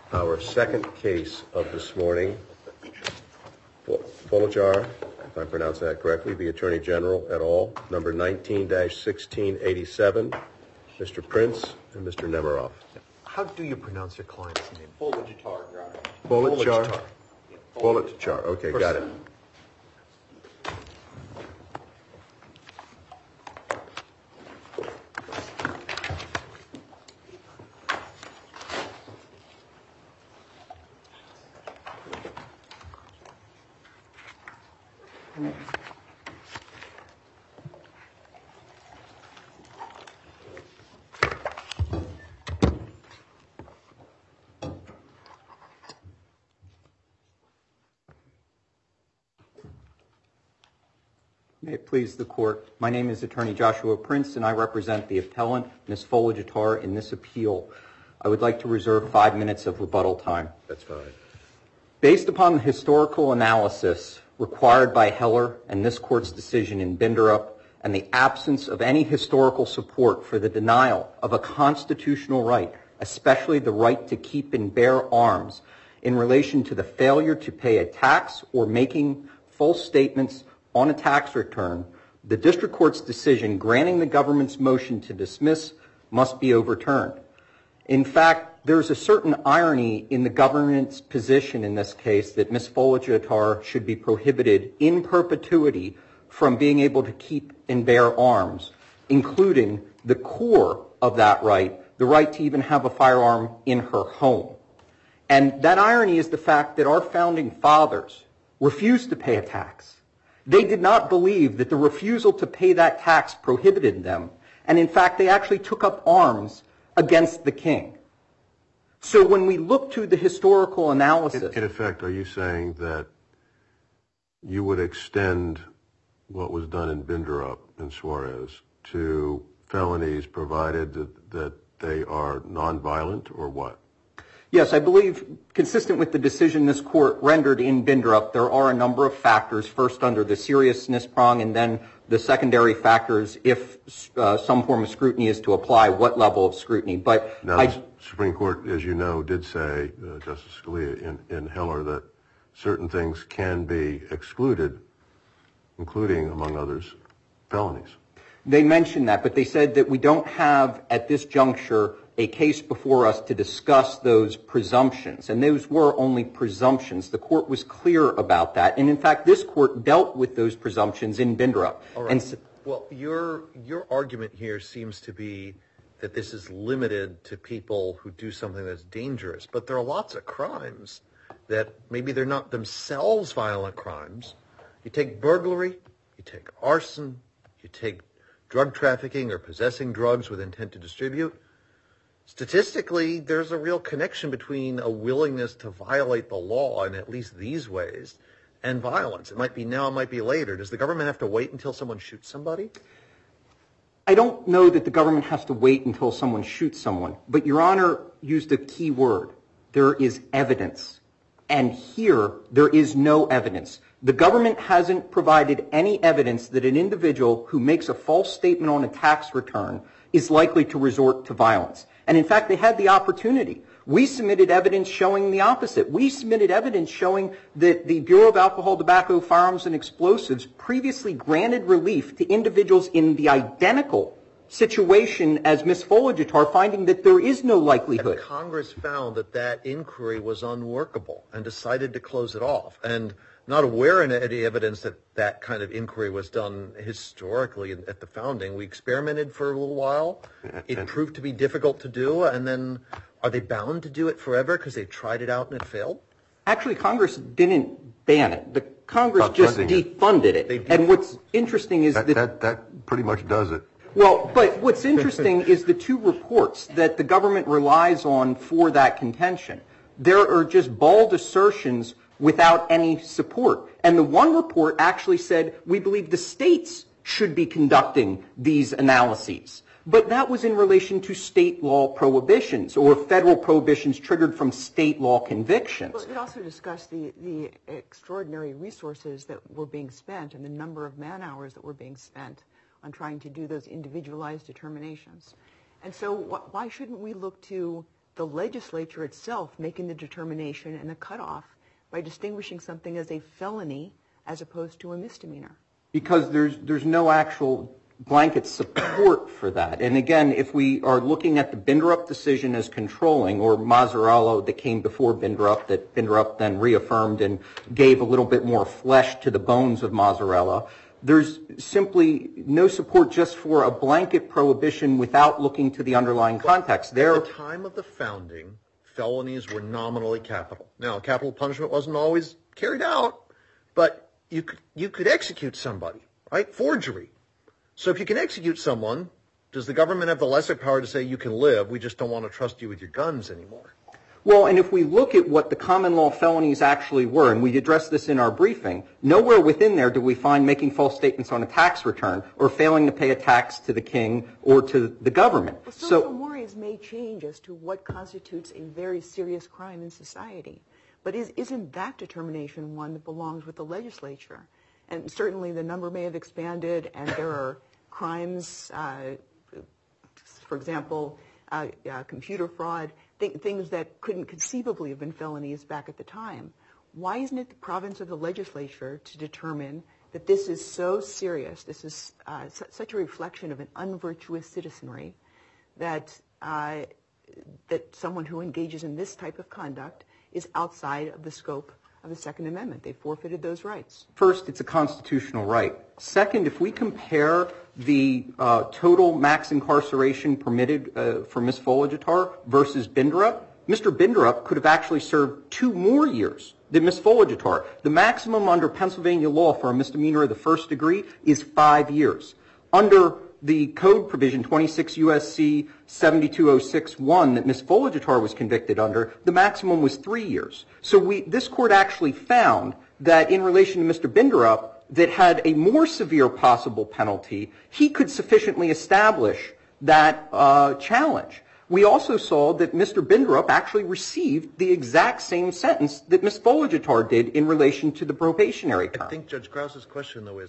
Our second case of this morning, Volojar, if I pronounce that correctly, the Attorney General et al., number 19-1687, Mr. Prince and Mr. Nemiroff. How do you pronounce your client's name? Volojar, Your Honor. Volojar? Volojar, okay, got it. May it please the Court. My name is Attorney Joshua Prince, and I represent the appellant, Ms. Volojar, in this appeal. I would like to reserve 5 minutes of rebuttal time. That's fine. Based upon the historical analysis required by Heller and this Court's decision in Binderup, and the absence of any historical support for the denial of a constitutional right, especially the right to keep and bear arms, in relation to the failure to pay a tax or making false statements on a tax return, the District Court's decision granting the government's motion to dismiss must be overturned. In fact, there's a certain irony in the government's position in this case that Ms. Volojar should be prohibited in perpetuity from being able to keep and bear arms, including the core of that right, the right to even have a firearm in her home. And that irony is the fact that our founding fathers refused to pay a tax. They did not believe that the refusal to pay that tax prohibited them, and in fact they actually took up arms against the king. So when we look to the historical analysis... In effect, are you saying that you would extend what was done in Binderup and Suarez to felonies provided that they are nonviolent, or what? Yes, I believe, consistent with the decision this Court rendered in Binderup, there are a number of factors, first under the seriousness prong, and then the secondary factors, if some form of scrutiny is to apply, what level of scrutiny. But now, the Supreme Court, as you know, did say, Justice Scalia in Heller, that certain things can be excluded, including, among others, felonies. They mentioned that, but they said that we don't have, at this juncture, a case before us to discuss those presumptions. And those were only presumptions. The Court was clear about that. And in fact, this Court dealt with those presumptions in Binderup. All right. Well, your argument here seems to be that this is limited to people who do something that's dangerous. But there are lots of crimes that maybe they're not themselves violent crimes. You take burglary, you take arson, you take drug trafficking or possessing drugs with intent to distribute. Statistically, there's a real connection between a willingness to violate the law in at least these ways and violence. It might be now, it might be later. Does the government have to wait until someone shoots somebody? I don't know that the government has to wait until someone shoots someone. But Your Honor used a key word. There is evidence. And here, there is no evidence. The government hasn't provided any evidence that an individual who makes a false statement on a tax return is likely to resort to violence. And in fact, they had the opportunity. We submitted evidence showing the opposite. We submitted evidence showing that the Bureau of Alcohol, Tobacco, Firearms, and Explosives previously granted relief to individuals in the identical situation as Ms. Volojar, finding that there is no likelihood. And Congress found that that inquiry was unworkable and decided to close it off. And not aware of any evidence that that kind of inquiry was done historically at the founding. We experimented for a little while. It proved to be difficult to do. And then are they bound to do it forever because they tried it out and it failed? Actually, Congress didn't ban it. The Congress just defunded it. And what's interesting is that pretty much does it. Well, but what's interesting is the two reports that the government relies on for that contention. There are just bald assertions without any support. And the one report actually said, we believe the states should be conducting these analyses. But that was in relation to state law prohibitions or federal prohibitions triggered from state law convictions. Well, it also discussed the extraordinary resources that were being spent and the number of man hours that were being spent on trying to do those individualized determinations. And so why shouldn't we look to the legislature itself making the determination and the cutoff by distinguishing something as a felony as opposed to a misdemeanor? Because there's no actual blanket support for that. And again, if we are looking at the Binderup decision as controlling, or Mazzarello that came before Binderup, that Binderup then reaffirmed and gave a little bit more flesh to the bones of Mazzarello, there's simply no support just for a blanket prohibition without looking to the underlying context. At the time of the founding, felonies were nominally capital. Now, capital punishment wasn't always carried out, but you could execute somebody, right? Forgery. So if you can execute someone, does the government have the lesser power to say you can live, we just don't want to trust you with your guns anymore? Well, and if we look at what the common law felonies actually were, and we addressed this in our briefing, nowhere within there do we find making false statements on a tax return or failing to pay a tax to the king or to the government. Well, social mores may change as to what constitutes a very serious crime in society. But isn't that determination one that belongs with the legislature? And certainly the number may have expanded, and there are crimes, for example, computer fraud, things that couldn't conceivably have been felonies back at the time. Why isn't it the province of the legislature to determine that this is so serious, this is such a reflection of an unvirtuous citizenry, that someone who engages in this type of conduct is outside of the scope of the Second Amendment? They forfeited those rights. First, it's a constitutional right. Second, if we compare the total max incarceration permitted for Ms. Foligittar versus Binderup, Mr. Binderup could have actually served 2 more years than Ms. Foligittar. The maximum under Pennsylvania law for a misdemeanor of the first degree is 5 years. Under the code provision 26 U.S.C. 72061 that Ms. Foligittar was convicted under, the maximum was 3 years. So this court actually found that in relation to Mr. Binderup, that had a more severe possible penalty, he could sufficiently establish that challenge. We also saw that Mr. Binderup actually received the exact same sentence that Ms. Foligittar did in relation to the probationary term. I think Judge Krause's question, though, is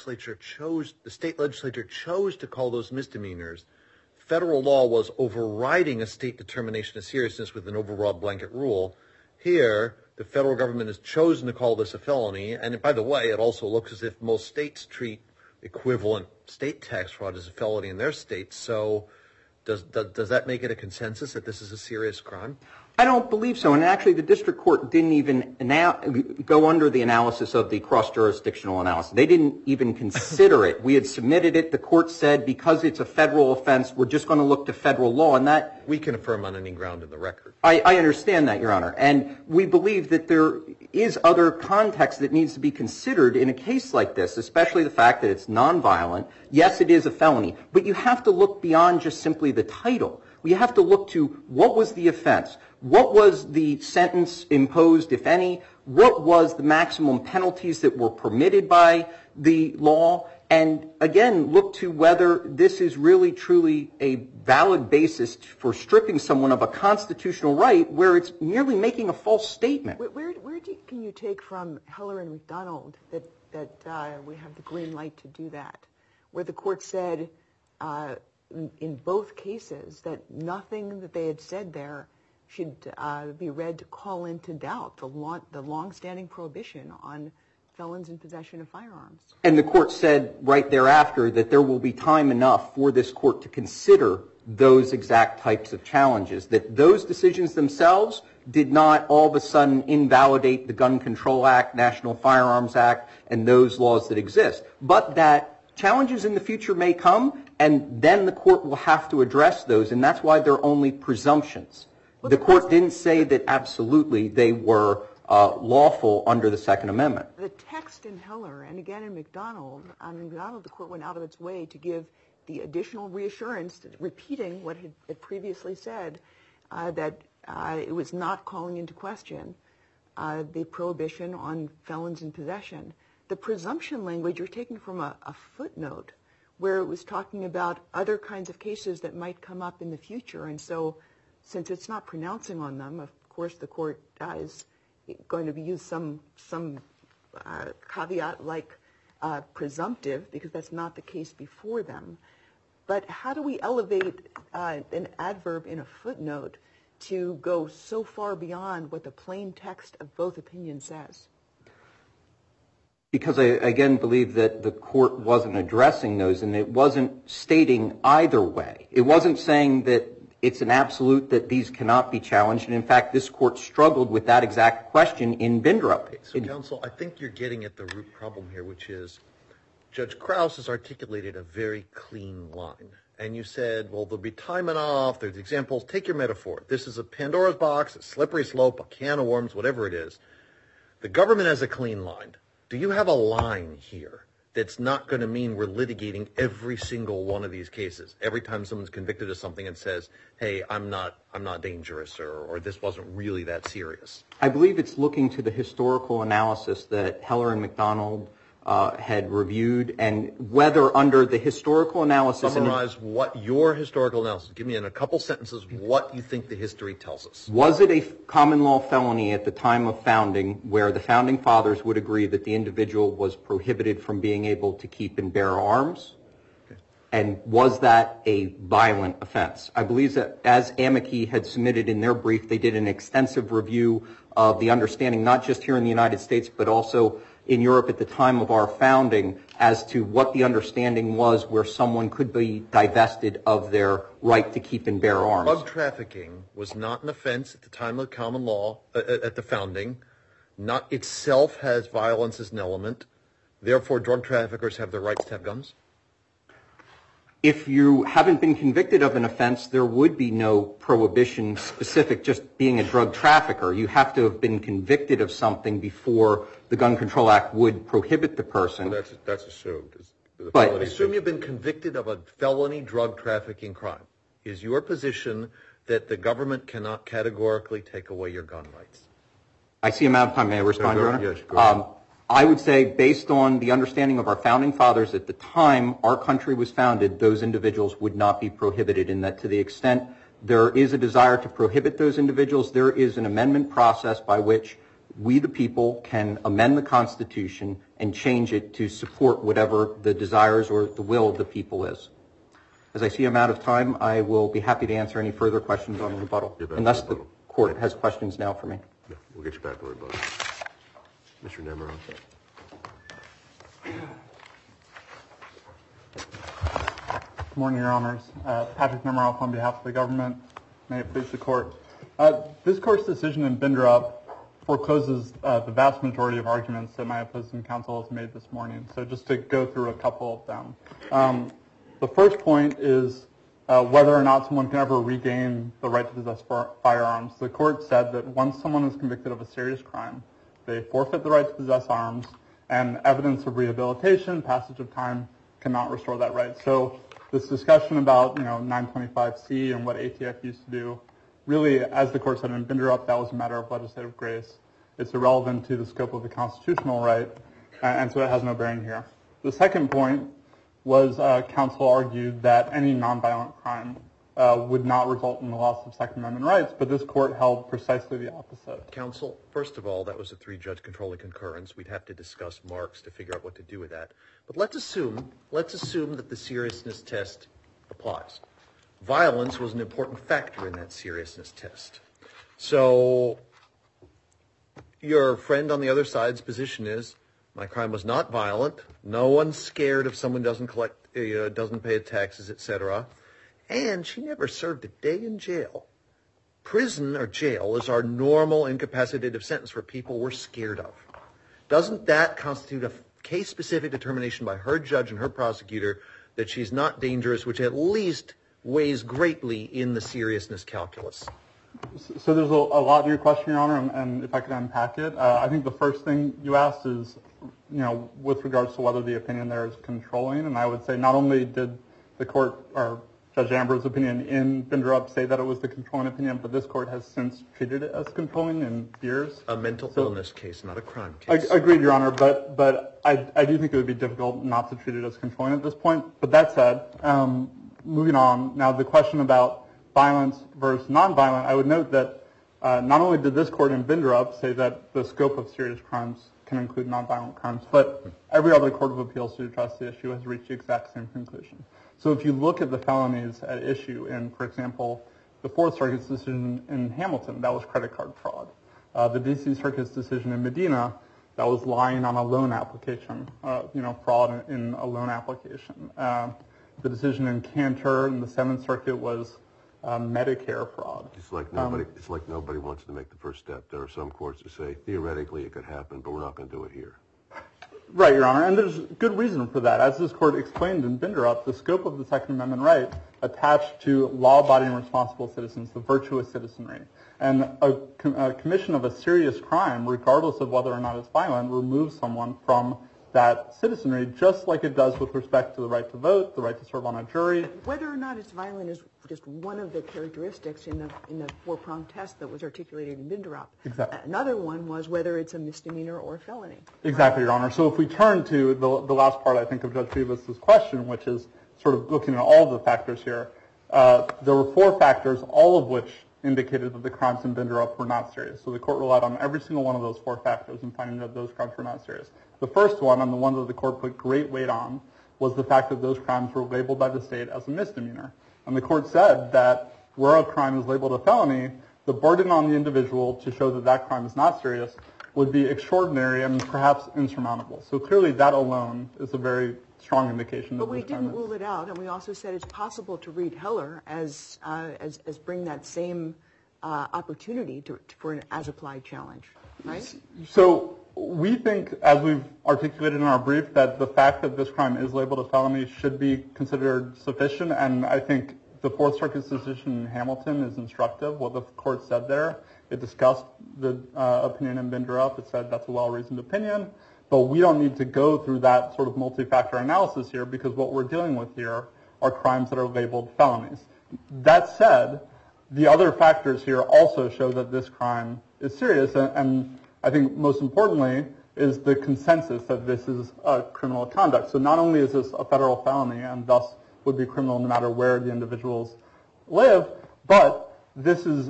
the state legislature chose to call those misdemeanors. Federal law was overriding a state determination of seriousness with an overall blanket rule. Here, the federal government has chosen to call this a felony. And by the way, it also looks as if most states treat equivalent state tax fraud as a felony in their states. So does that make it a consensus that this is a serious crime? I don't believe so. And actually, the district court didn't even go under the analysis of the cross-jurisdictional analysis. They didn't even consider it. We had submitted it. The court said because it's a federal offense, we're just going to look to federal law. And that we can affirm on any ground in the record. I understand that, Your Honor. And we believe that there is other context that needs to be considered in a case like this, especially the fact that it's nonviolent. Yes, it is a felony. But you have to look beyond just simply the title. We have to look to what was the offense? What was the sentence imposed, if any? What was the maximum penalties that were permitted by the law? And again, look to whether this is really truly a valid basis for stripping someone of a constitutional right where it's merely making a false statement. Where can you take from Heller and McDonald that we have the green light to do that? Where the court said in both cases that nothing that they had said there should be read to call into doubt the long-standing prohibition on felons in possession of firearms. And the court said right thereafter that there will be time enough for this court to consider those exact types of challenges, that those decisions themselves did not all of a sudden invalidate the Gun Control Act, National Firearms Act, and those laws that exist, but that challenges in the future may come, and then the court will have to address those, and that's why they're only presumptions. Well, the court didn't say that absolutely they were lawful under the Second Amendment. The text in Heller and again in McDonald, the court went out of its way to give the additional reassurance, repeating what it had previously said, that it was not calling into question the prohibition on felons in possession. The presumption language you're taking from a footnote where it was talking about other kinds of cases that might come up in the future. And so since it's not pronouncing on them, of course the court is going to use some caveat like presumptive, because that's not the case before them. But how do we elevate an adverb in a footnote to go so far beyond what the plain text of both opinions says? Because I, again, believe that the court wasn't addressing those, and it wasn't stating either way. It wasn't saying that it's an absolute that these cannot be challenged. And, in fact, this court struggled with that exact question in Bindrup. So, counsel, I think you're getting at the root problem here, which is Judge Krause has articulated a very clean line. And you said, well, there'll be time and off. There's examples. Take your metaphor. This is a Pandora's box, a slippery slope, a can of worms, whatever it is. The government has a clean line. Do you have a line here that's not going to mean we're litigating every single one of these cases? Every time someone's convicted of something and says, hey, I'm not dangerous, or this wasn't really that serious. I believe it's looking to the historical analysis that Heller and McDonald had reviewed, and whether under the historical analysis... Summarize what your historical analysis... Give me in a couple sentences what you think the history tells us. Was it a common law felony at the time of founding where the founding fathers would agree that the individual was prohibited from being able to keep and bear arms? Okay. And was that a violent offense? I believe that as Amici had submitted in their brief, they did an extensive review of the understanding, not just here in the United States, but also in Europe at the time of our founding, as to what the understanding was where someone could be divested of their right to keep and bear arms. Drug trafficking was not an offense at the time of the common law, at the founding. Not itself has violence as an element. Therefore, drug traffickers have the rights to have guns? If you haven't been convicted of an offense, there would be no prohibition specific just being a drug trafficker. You have to have been convicted of something before the Gun Control Act would prohibit the person. Well, that's assumed. But assume you've been convicted of a felony drug trafficking crime. Is your position that the government cannot categorically take away your gun rights? I see I'm out of time. May I respond, Your Honor? Yes, go ahead. I would say, based on the understanding of our founding fathers at the time our country was founded, those individuals would not be prohibited, in that to the extent there is a desire to prohibit those individuals, there is an amendment process by which we, the people, can amend the Constitution and change it to support whatever the desires or the will of the people is. As I see I'm out of time, I will be happy to answer any further questions on the rebuttal, unless the court has questions now for me. Yeah, we'll get you back to rebuttal. Mr. Nemiroff. Good morning, Your Honors. Patrick Nemiroff on behalf of the government. May it please the court. This court's decision in Bindrup forecloses the vast majority of arguments that my opposing counsel has made this morning. So just to go through a couple of them. The first point is whether or not someone can ever regain the right to possess firearms. The court said that once someone is convicted of a serious crime, they forfeit the right to possess arms, and evidence of rehabilitation, passage of time, cannot restore that right. So this discussion about 925C and what ATF used to do, really, as the court said in Bindrup, that was a matter of legislative grace. It's irrelevant to the scope of the constitutional right, and so it has no bearing here. The second point was counsel argued that any nonviolent crime would not result in the loss of Second Amendment rights, but this court held precisely the opposite. Counsel, first of all, that was a three-judge controlling concurrence. We'd have to discuss Marks to figure out what to do with that. But let's assume that the seriousness test applies. Violence was an important factor in that seriousness test. So your friend on the other side's position is, my crime was not violent. No one's scared if someone doesn't pay taxes, etc. And she never served a day in jail. Prison or jail is our normal incapacitative sentence for people we're scared of. Doesn't that constitute a case-specific determination by her judge and her prosecutor that she's not dangerous, which at least weighs greatly in the seriousness calculus? So there's a lot to your question, Your Honor, and if I could unpack it, I think the first thing you asked is, with regards to whether the opinion there is controlling, and I would say not only did the court, or Judge Amber's opinion in Bindrup say that it was the controlling opinion, but this court has since treated it as controlling in years. A mental illness case, not a crime case. Agreed, Your Honor, but I do think it would be difficult not to treat it as controlling at this point. But that said, moving on, now the question about violence versus nonviolent, I would note that not only did this court in Bindrup say that the scope of serious crimes can include nonviolent crimes, but every other court of appeals to address the issue has reached the exact same conclusion. So if you look at the felonies at issue in, for example, the Fourth Circuit's decision in Hamilton, that was credit card fraud. The D.C. Circuit's decision in Medina, that was lying on a loan application, fraud in a loan application. The decision in Cantor in the Seventh Circuit was Medicare fraud. It's like nobody wants to make the first step. There are some courts that say theoretically it could happen, but we're not going to do it here. Right, Your Honor, and there's good reason for that. As this court explained in Binderup, the scope of the Second Amendment right attached to law-abiding responsible citizens, the virtuous citizenry. And a commission of a serious crime, regardless of whether or not it's violent, removes someone from that citizenry, just like it does with respect to the right to vote, the right to serve on a jury. Whether or not it's violent is just one of the characteristics in the four-pronged test that was articulated in Binderup. Exactly. Another one was whether it's a misdemeanor or a felony. Exactly, Your Honor. So if we turn to the last part, I think, of Judge Bevis' question, which is sort of looking at all the factors here, there were four factors, all of which indicated that the crimes in Binderup were not serious. So the court relied on every single one of those four factors in finding that those crimes were not serious. The first one, and the one that the court put great weight on, was the fact that those crimes were labeled by the state as a misdemeanor. And the court said that where a crime is labeled a felony, the burden on the individual to show that that crime is not serious would be extraordinary and perhaps insurmountable. So clearly that alone is a very strong indication. But we didn't rule it out, and we also said it's possible to read Heller as bring that same opportunity for an as-applied challenge, right? So we think, as we've articulated in our brief, that the fact that this crime is labeled a felony should be considered sufficient, and I think the Fourth Circuit's decision in Hamilton is instructive. What the court said there, it discussed the opinion in Binderup. It said that's a well-reasoned opinion, but we don't need to go through that sort of multi-factor analysis here because what we're dealing with here are crimes that are labeled felonies. That said, the other factors here also show that this crime is serious, and I think most importantly is the consensus that this is criminal conduct. So not only is this a federal felony and thus would be criminal no matter where the individuals live, but this is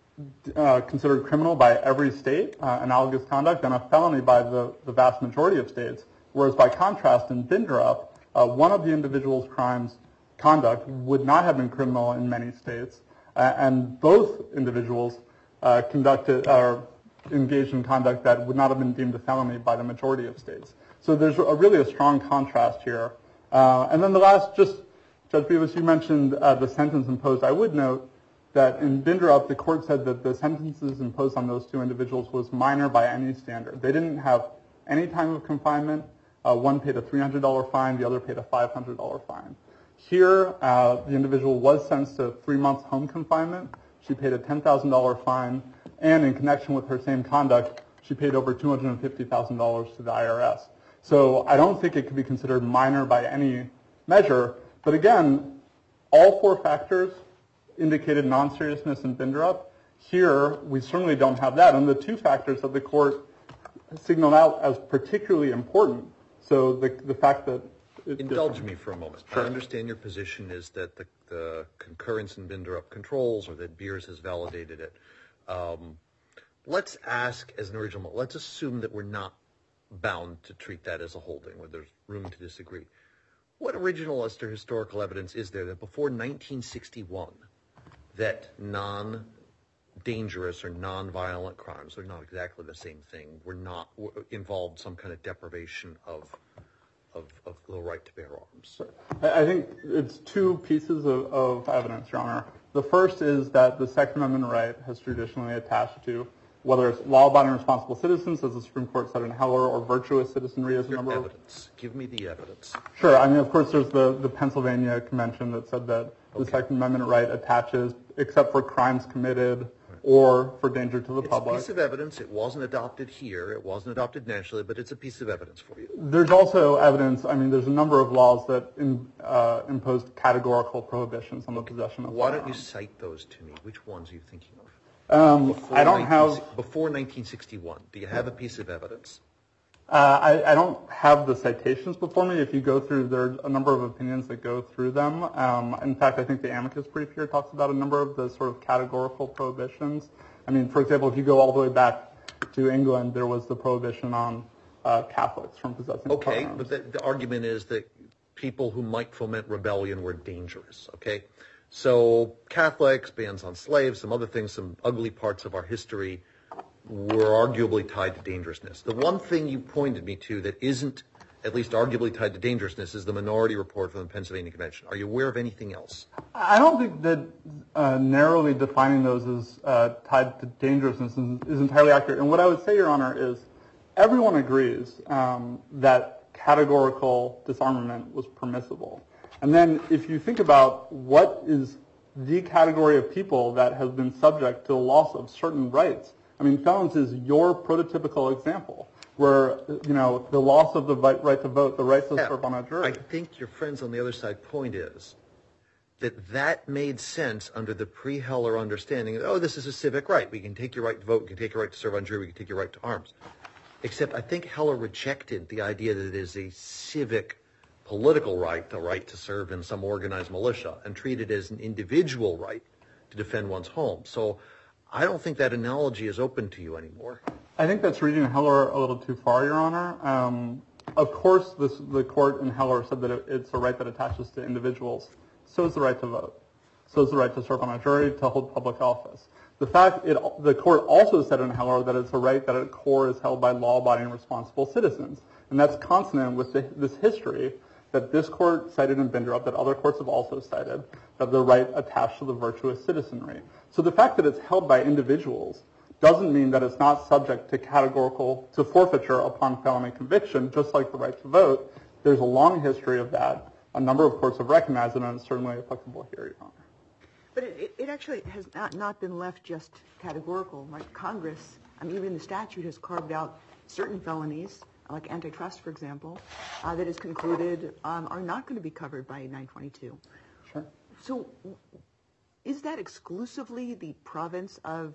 considered criminal by every state, analogous conduct, and a felony by the vast majority of states, whereas by contrast in Binderup, one of the individual's crimes conduct would not have been criminal in many states, and both individuals engaged in conduct that would not have been deemed a felony by the majority of states. So there's really a strong contrast here. And then the last, just Judge Bevis, you mentioned the sentence imposed. I would note that in Binderup, the court said that the sentences imposed on those two individuals was minor by any standard. They didn't have any time of confinement. One paid a $300 fine, the other paid a $500 fine. Here, the individual was sentenced to 3 months home confinement. She paid a $10,000 fine, and in connection with her same conduct, she paid over $250,000 to the IRS. So I don't think it could be considered minor by any measure. But again, all four factors indicated non-seriousness in Binderup. Here, we certainly don't have that. And the two factors that the court signaled out as particularly important. So the fact that... Indulge me for a moment. Sure. I understand your position is that the concurrence in Binderup controls or that Beers has validated it. Let's ask as an original, let's assume that we're not bound to treat that as a holding where there's room to disagree. What original or historical evidence is there that before 1961 that non-dangerous or non-violent crimes, they're not exactly the same thing, involved some kind of deprivation of the right to bear arms? I think it's two pieces of evidence, Your Honor. The first is that the Second Amendment right has traditionally attached to whether it's law-abiding responsible citizens, as the Supreme Court said in Heller, or virtuous citizenry as a number of... Evidence. Give me the evidence. Sure. I mean, of course, there's the Pennsylvania Convention that said that the Second Amendment right attaches except for crimes committed or for danger to the public. It's a piece of evidence. It wasn't adopted here. It wasn't adopted nationally, but it's a piece of evidence for you. There's also evidence. I mean, there's a number of laws that imposed categorical prohibitions on the possession of Why firearms. don't you cite those to me? Which ones are you thinking of? I don't have... Before 1961, do you have a piece of evidence? I don't have the citations before me. If you go through, there's a number of opinions that go through them. In fact, I think the amicus brief here talks about a number of the sort of categorical prohibitions. I mean, for example, if you go all the way back to England, there was the prohibition on Catholics from possessing firearms. Okay, but the argument is that people who might foment rebellion were dangerous, okay? So Catholics, bans on slaves, some other things, some ugly parts of our history were arguably tied to dangerousness. The one thing you pointed me to that isn't at least arguably tied to dangerousness is the Minority Report from the Pennsylvania Convention. Are you aware of anything else? I don't think that narrowly defining those as tied to dangerousness is entirely accurate. And what I would say, Your Honor, is everyone agrees that categorical disarmament was permissible. And then if you think about what is the category of people that has been subject to the loss of certain rights, I mean, felons is your prototypical example, where, you know, the loss of the right to vote, the right to serve on a jury. I think your friends on the other side point is that made sense under the pre-Heller understanding that, this is a civic right. We can take your right to vote, we can take your right to serve on jury, we can take your right to arms. Except I think Heller rejected the idea that it is a civic political right, the right to serve in some organized militia, and treated it as an individual right to defend one's home. So I don't think that analogy is open to you anymore. I think that's reading Heller a little too far, Your Honor. Of course, the court in Heller said that it's a right that attaches to individuals. So is the right to vote. So is the right to serve on a jury, to hold public office. The court also said in Heller that it's a right that at core is held by law-abiding responsible citizens. And that's consonant with this history that this court cited in Bindrup, that other courts have also cited, that the right attached to the virtuous citizenry. So the fact that it's held by individuals doesn't mean that it's not subject to forfeiture upon felony conviction, just like the right to vote. There's a long history of that. A number of courts have recognized it, and it's certainly applicable here, Your Honor. But it actually has not been left just categorical. Like Congress, even the statute has carved out certain felonies, like antitrust, for example, that is concluded are not going to be covered by 922. Sure. So is that exclusively the province of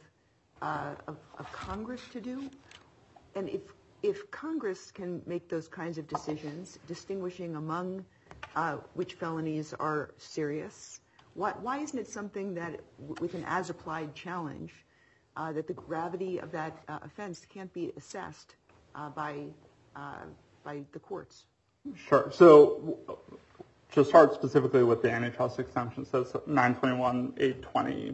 Congress to do? And if Congress can make those kinds of decisions, distinguishing among which felonies are serious, why isn't it something that, with an as-applied challenge, that the gravity of that offense can't be assessed by the courts? Sure. So to start specifically with the antitrust exemption, says 921-820A,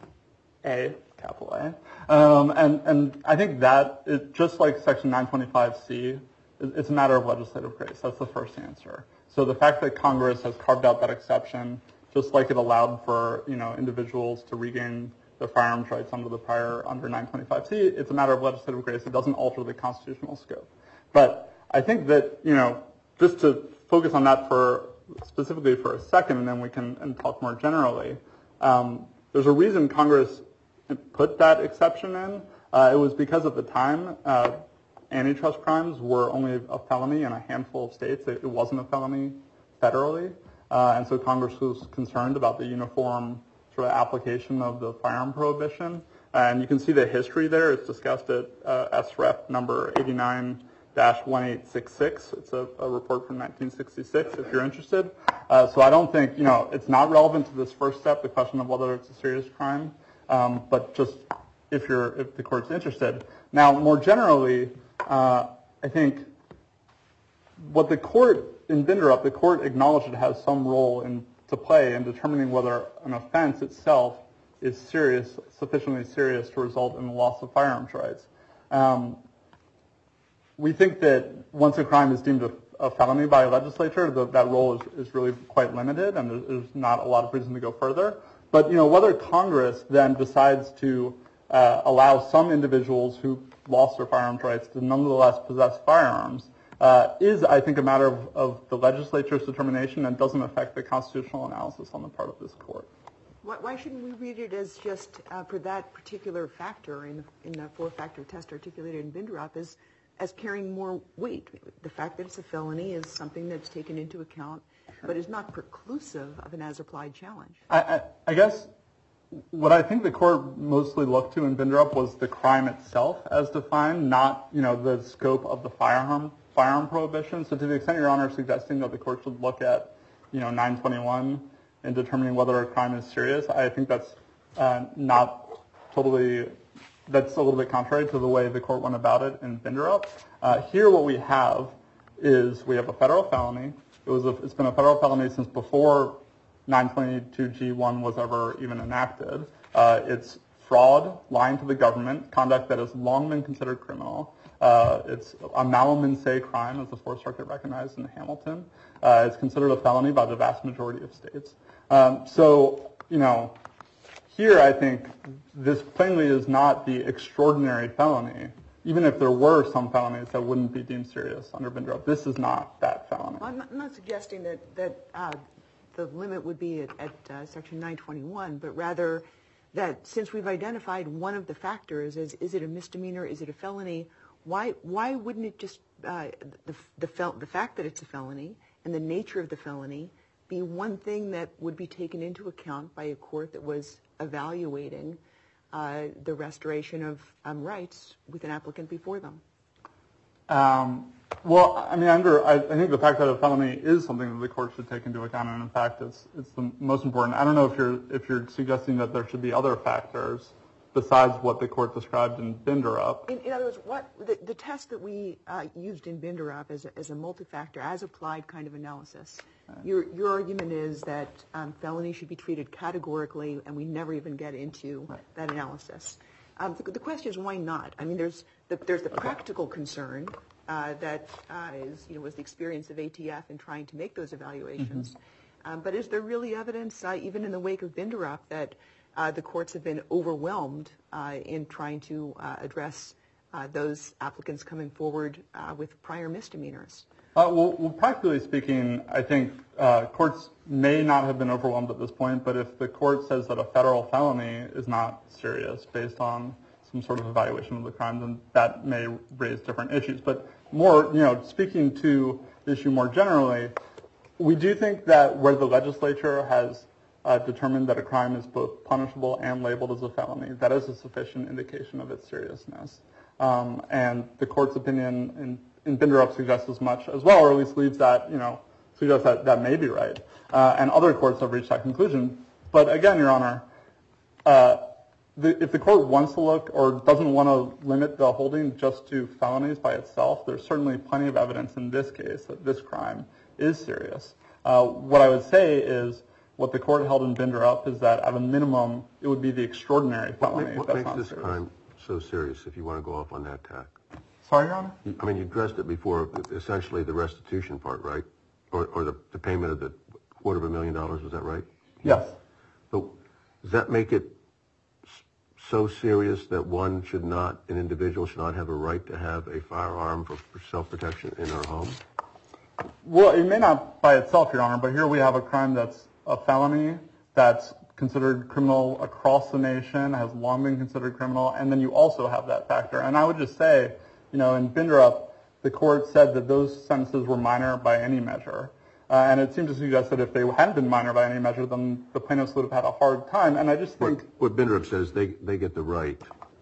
capital A. And I think that, just like Section 925C, it's a matter of legislative grace. That's the first answer. So the fact that Congress has carved out that exception, just like it allowed for individuals to regain their firearms rights under 925C, it's a matter of legislative grace. It doesn't alter the constitutional scope. But I think that, just to focus on that specifically for a second, and then we can talk more generally, there's a reason Congress put that exception in. It was because at the time, antitrust crimes were only a felony in a handful of states. It wasn't a felony federally. And so Congress was concerned about the uniform sort of application of the firearm prohibition. And you can see the history there. It's discussed at SREP number 89-1866. It's a report from 1966, if you're interested. So I don't think, it's not relevant to this first step, the question of whether it's a serious crime, but just if the court's interested. Now, more generally, I think what the court in Bindrup, the court acknowledged it has some role to play in determining whether an offense itself is sufficiently serious to result in the loss of firearms rights. We think that once a crime is deemed a felony by a legislature, that role is really quite limited, and there's not a lot of reason to go further. But whether Congress then decides to allow some individuals who lost their firearms rights to nonetheless possess firearms is, I think, a matter of the legislature's determination and doesn't affect the constitutional analysis on the part of this court. Why shouldn't we read it as just for that particular factor in the four-factor test articulated in Bindrup as carrying more weight? The fact that it's a felony is something that's taken into account, but is not preclusive of an as-applied challenge. I guess what I think the court mostly looked to in Bindrup was the crime itself as defined, not the scope of the firearm prohibition. So to the extent Your Honor is suggesting that the court should look at 921 in determining whether a crime is serious, I think that's not totally. That's a little bit contrary to the way the court went about it in Bindrup. Here, what we have is a federal felony. It's been a federal felony since before 922G1 was ever even enacted. It's fraud, lying to the government, conduct that has long been considered criminal. It's a malum in se crime, as the Fourth Circuit recognized in Hamilton. It's considered a felony by the vast majority of states. So, here I think this plainly is not the extraordinary felony, even if there were some felonies that wouldn't be deemed serious under Bindrup. This is not that felony. I'm not suggesting that the limit would be at Section 921, but rather that since we've identified one of the factors as is it a misdemeanor, is it a felony, why wouldn't it just the fact that it's a felony and the nature of the felony be one thing that would be taken into account by a court that was evaluating the restoration of rights with an applicant before them? Well, I mean, I think the fact that a felony is something that the court should take into account, and in fact, it's the most important. I don't know if you're suggesting that there should be other factors besides what the court described in Bindrup. In other words, the test that we used in Bindrup as a multi-factor, as applied kind of analysis. Your argument is that felony should be treated categorically, and we never even get into that analysis. The question is why not? I mean, there's the practical concern that was the experience of ATF in trying to make those evaluations. But is there really evidence, even in the wake of Bindrup, that the courts have been overwhelmed in trying to address those applicants coming forward with prior misdemeanors? Well, practically speaking, I think courts may not have been overwhelmed at this point, but if the court says that a federal felony is not serious based on some sort of evaluation of the crime, then that may raise different issues. But more, speaking to the issue more generally, we do think that where the legislature has determined that a crime is both punishable and labeled as a felony, that is a sufficient indication of its seriousness. And the court's opinion in Bindrup suggests as much as well, or at least leaves that, suggests that may be right. And other courts have reached that conclusion. But again, Your Honor, if the court wants to look or doesn't want to limit the holding just to felonies by itself, there's certainly plenty of evidence in this case that this crime is serious. What I would say is what the court held in Bindrup is that at a minimum, it would be the extraordinary felony. What makes this crime so serious, if you want to go off on that tack? Sorry, Your Honor? I mean, you addressed it before, essentially the restitution part, right? Or the payment of the $250,000, was that right? Yes. So does that make it so serious that an individual should not have a right to have a firearm for self-protection in their home? Well, it may not by itself, Your Honor, but here we have a crime that's a felony, that's considered criminal across the nation, has long been considered criminal, and then you also have that factor. And I would just say, in Bindrup, the court said that those sentences were minor by any measure. And it seemed to suggest that if they hadn't been minor by any measure, then the plaintiffs would have had a hard time. And I just think... What Bindrup says, they get the right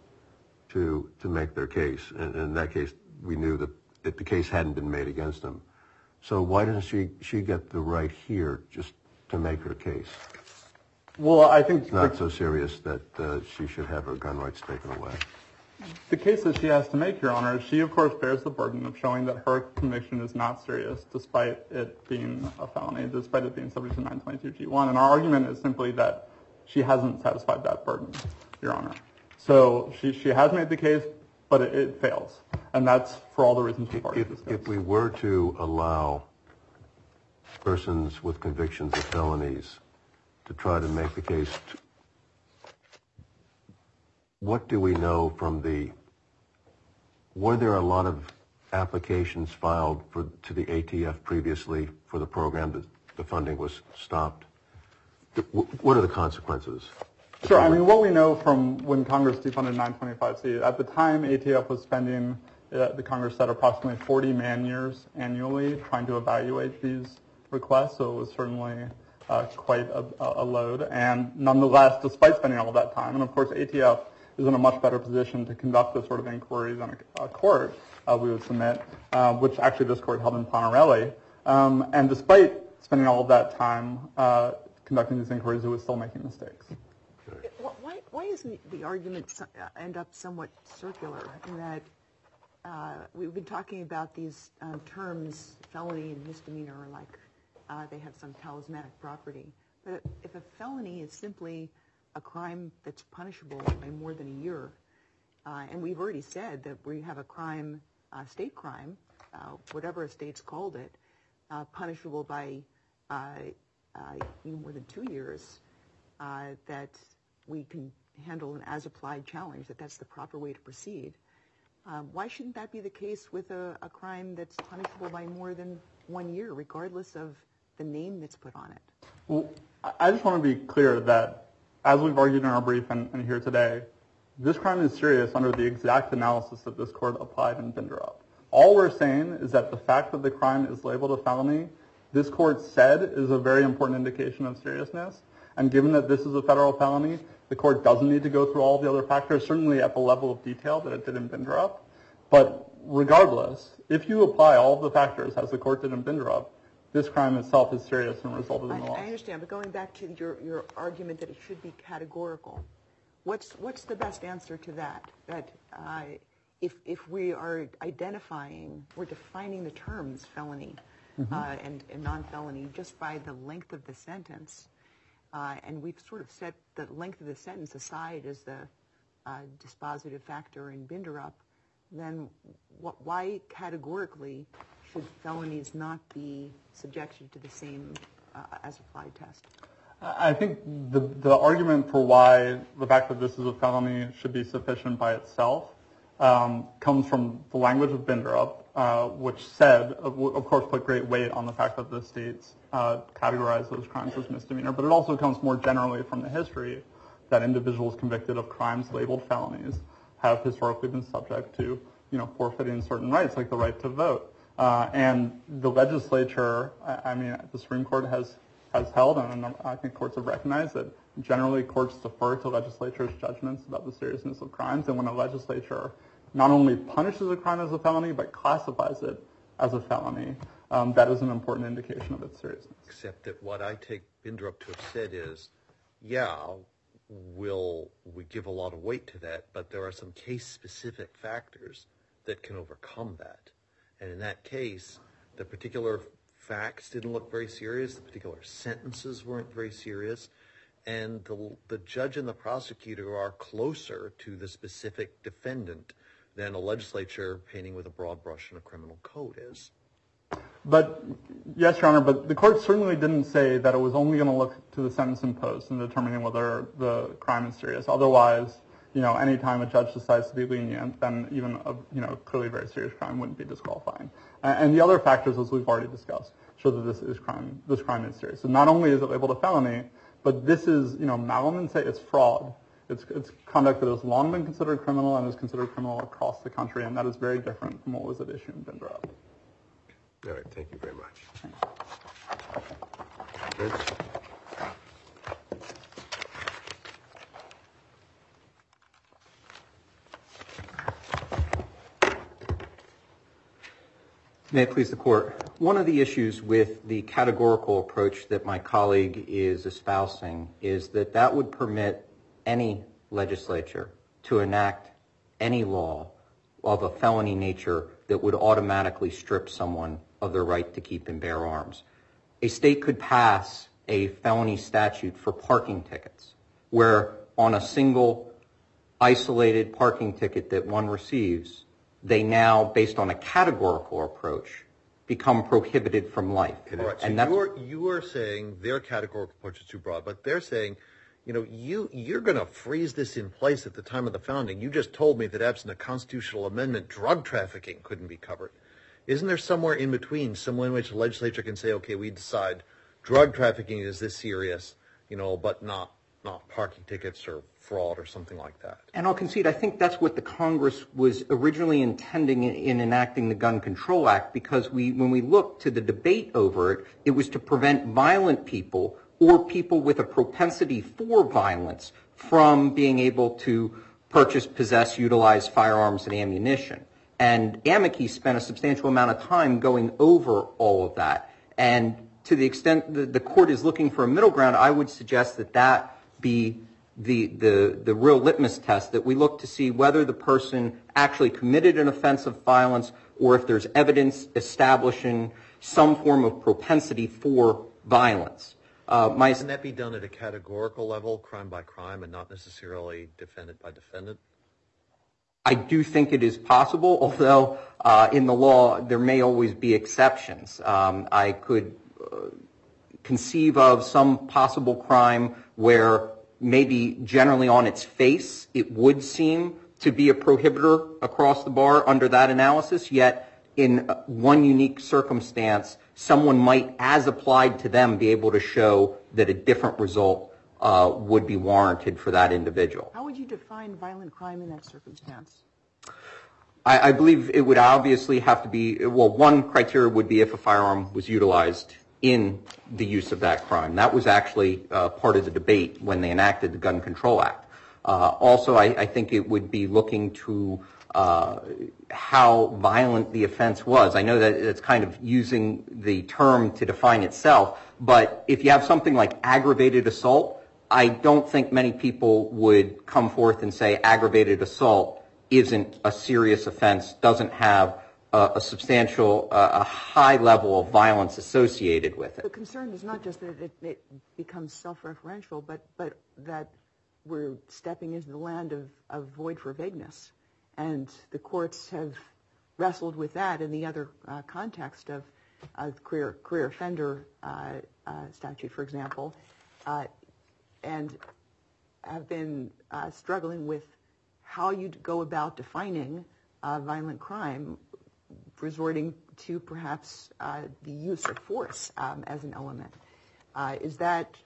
to make their case. And in that case, we knew that the case hadn't been made against them. So why doesn't she get the right here just to make her case? Well, I think... It's not so serious that she should have her gun rights taken away. The case that she has to make, Your Honor, she, of course, bears the burden of showing that her conviction is not serious, despite it being a felony, despite it being subject to 922G1. And our argument is simply that she hasn't satisfied that burden, Your Honor. So she has made the case, but it fails. And that's for all the reasons we've already discussed. If we were to allow persons with convictions of felonies to try to make the case, what do we know from were there a lot of applications filed to the ATF previously for the program that the funding was stopped? What are the consequences? Sure. I mean, what we know from when Congress defunded 925C, at the time ATF was spending, the Congress said, approximately 40 man-years annually trying to evaluate these requests. So it was certainly quite a load. And nonetheless, despite spending all of that time, and of course ATF is in a much better position to conduct this sort of inquiry than a court we would submit, which actually this court held in Pontarelli. And despite spending all of that time conducting these inquiries, it was still making mistakes. Why doesn't the argument end up somewhat circular in that we've been talking about these terms, felony and misdemeanor, like they have some talismanic property. But if a felony is simply a crime that's punishable by more than a year, and we've already said that we have a crime, state crime, whatever a state's called it, punishable by more than 2 years, that we can handle an as-applied challenge, that's the proper way to proceed. Why shouldn't that be the case with a crime that's punishable by more than 1 year, regardless of the name that's put on it? Well, I just want to be clear that, as we've argued in our brief and here today, this crime is serious under the exact analysis that this court applied in Binderup. All we're saying is that the fact that the crime is labeled a felony, this court said is a very important indication of seriousness. And given that this is a federal felony, the court doesn't need to go through all the other factors, certainly at the level of detail that it did in Binderup. But regardless, if you apply all of the factors as the court did in Binderup, this crime itself is serious and resulted in the loss. I understand, but going back to your argument that it should be categorical, what's the best answer to that? That if we are we're defining the terms felony and non-felony just by the length of the sentence, and we've sort of set the length of the sentence aside as the dispositive factor in Binderup, then why categorically should felonies not be subjected to the same as-applied test? I think the argument for why the fact that this is a felony should be sufficient by itself comes from the language of Binderup, which said, of course, put great weight on the fact that the states categorize those crimes as misdemeanor, but it also comes more generally from the history that individuals convicted of crimes labeled felonies have historically been subject to, forfeiting certain rights, like the right to vote. And the legislature, the Supreme Court has held, and I think courts have recognized that generally courts defer to legislature's judgments about the seriousness of crimes. And when a legislature not only punishes a crime as a felony, but classifies it as a felony, that is an important indication of its seriousness. Except that what I take Binderup to have said is, we give a lot of weight to that, but there are some case-specific factors that can overcome that. And in that case, the particular facts didn't look very serious, the particular sentences weren't very serious, and the judge and the prosecutor are closer to the specific defendant than a legislature painting with a broad brush in a criminal code is. But, yes, Your Honor, but the court certainly didn't say that it was only going to look to the sentence imposed in determining whether the crime is serious. Otherwise, any time a judge decides to be lenient, then even a clearly very serious crime wouldn't be disqualifying. And the other factors, as we've already discussed, show that this crime is serious. So not only is it labeled a felony, but this is, Malin say it's fraud. It's conduct that has long been considered criminal and is considered criminal across the country, and that is very different from what was at issue in Binderup. All right, thank you very much. May it please the Court. One of the issues with the categorical approach that my colleague is espousing is that would permit any legislature to enact any law of a felony nature that would automatically strip someone of their right to keep and bear arms. A state could pass a felony statute for parking tickets, where on a single isolated parking ticket that one receives, they now, based on a categorical approach, become prohibited from life. All right, so you are saying their categorical approach is too broad, but they're saying, you're going to freeze this in place at the time of the founding. You just told me that absent a constitutional amendment, drug trafficking couldn't be covered. Isn't there somewhere in between, somewhere in which the legislature can say, okay, we decide drug trafficking is this serious, but not parking tickets or fraud or something like that? And I'll concede, I think that's what the Congress was originally intending in enacting the Gun Control Act, because when we look to the debate over it, it was to prevent violent people or people with a propensity for violence from being able to purchase, possess, utilize firearms and ammunition. And Amici spent a substantial amount of time going over all of that. And to the extent that the court is looking for a middle ground, I would suggest that be the real litmus test, that we look to see whether the person actually committed an offense of violence or if there's evidence establishing some form of propensity for violence. Can that be done at a categorical level, crime by crime, and not necessarily defendant by defendant? I do think it is possible, although in the law there may always be exceptions. I could conceive of some possible crime where maybe generally on its face it would seem to be a prohibitor across the bar under that analysis, yet in one unique circumstance, someone might, as applied to them, be able to show that a different result would be warranted for that individual. How would you define violent crime in that circumstance? I believe it would obviously have to be, well, one criteria would be if a firearm was utilized in the use of that crime. That was actually part of the debate when they enacted the Gun Control Act. Also, I think it would be looking to how violent the offense was. I know that it's kind of using the term to define itself, but if you have something like aggravated assault, I don't think many people would come forth and say aggravated assault isn't a serious offense, doesn't have a substantial, a high level of violence associated with it. The concern is not just that it becomes self-referential, but that we're stepping into the land of void for vagueness. And the courts have wrestled with that in the other context of career offender statute, for example, and have been struggling with how you'd go about defining violent crime, resorting to perhaps the use of force as an element. Is that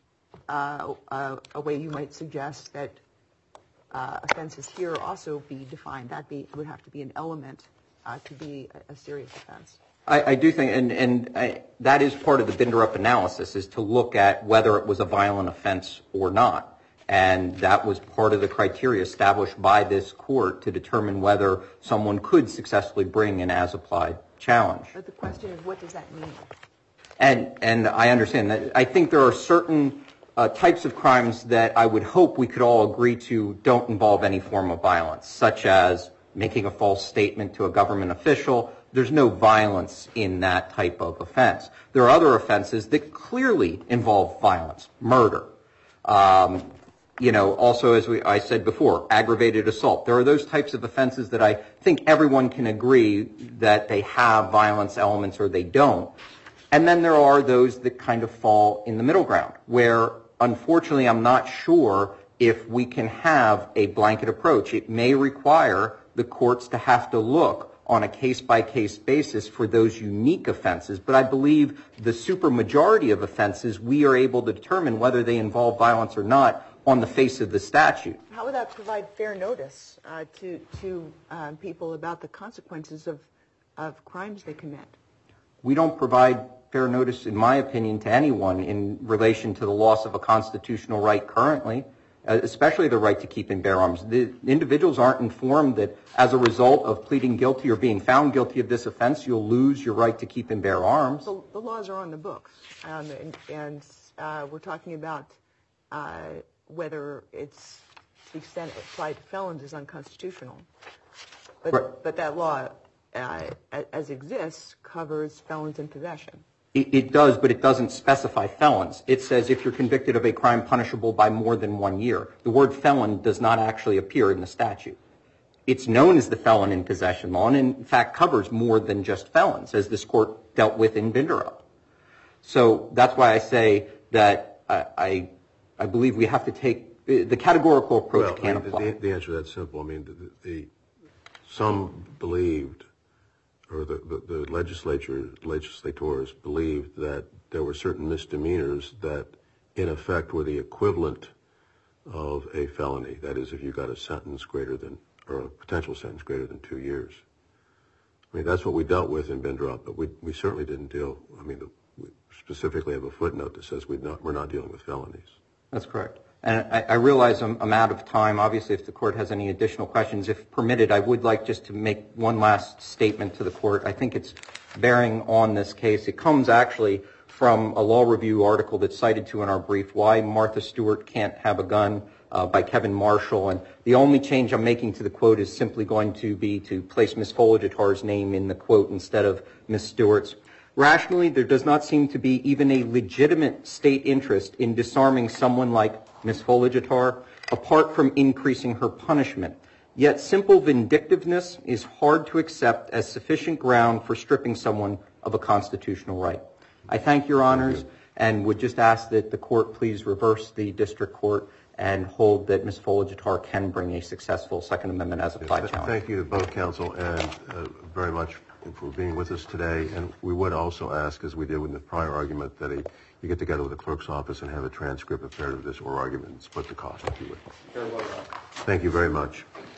a way you might suggest that offenses here also be defined? That would have to be an element to be a serious offense. I do think, and that is part of the Binder-Up analysis, is to look at whether it was a violent offense or not. And that was part of the criteria established by this court to determine whether someone could successfully bring an as-applied challenge. But the question is, what does that mean? And I understand that. I think there are certain types of crimes that I would hope we could all agree to don't involve any form of violence, such as making a false statement to a government official. There's no violence in that type of offense. There are other offenses that clearly involve violence, murder. Also, as I said before, aggravated assault. There are those types of offenses that I think everyone can agree that they have violence elements or they don't. And then there are those that kind of fall in the middle ground, where unfortunately I'm not sure if we can have a blanket approach. It may require the courts to have to look on a case-by-case basis for those unique offenses. But I believe the supermajority of offenses, we are able to determine whether they involve violence or not on the face of the statute. How would that provide fair notice to people about the consequences of crimes they commit? We don't provide fair notice, in my opinion, to anyone in relation to the loss of a constitutional right currently, especially the right to keep and bear arms. The individuals aren't informed that as a result of pleading guilty or being found guilty of this offense, you'll lose your right to keep and bear arms. So the laws are on the books, and we're talking about whether it's to the extent applied to felons is unconstitutional. But that law, as exists, covers felons in possession. It does, but it doesn't specify felons. It says if you're convicted of a crime punishable by more than 1 year. The word felon does not actually appear in the statute. It's known as the felon in possession law, and in fact covers more than just felons, as this court dealt with in Binder-Up. So that's why I say that I believe we have to take the categorical approach can't apply. The answer to that's simple. I mean, some believed, or the legislators believed that there were certain misdemeanors that, in effect, were the equivalent of a felony. That is, if you got a sentence greater than, or a potential sentence greater than 2 years. I mean, that's what we dealt with in Binder-Up, but we certainly didn't deal. I mean, we specifically have a footnote that says we're not dealing with felonies. That's correct. And I realize I'm out of time. Obviously, if the court has any additional questions, if permitted, I would like just to make one last statement to the court. I think it's bearing on this case. It comes actually from a law review article that's cited to in our brief, Why Martha Stewart Can't Have a Gun, by Kevin Marshall. And the only change I'm making to the quote is simply going to be to place Ms. Folligetar's name in the quote instead of Ms. Stewart's. Rationally, there does not seem to be even a legitimate state interest in disarming someone like Ms. Foligitar, apart from increasing her punishment. Yet simple vindictiveness is hard to accept as sufficient ground for stripping someone of a constitutional right. I thank your honors and would just ask that the court please reverse the district court and hold that Ms. Foligitar can bring a successful Second Amendment as applied challenge. Thank you to both counsel and very much for being with us today. And we would also ask, as we did with the prior argument, that you get together with the clerk's office and have a transcript prepared of this oral argument and split the cost, if you would. Very well done. Thank you very much.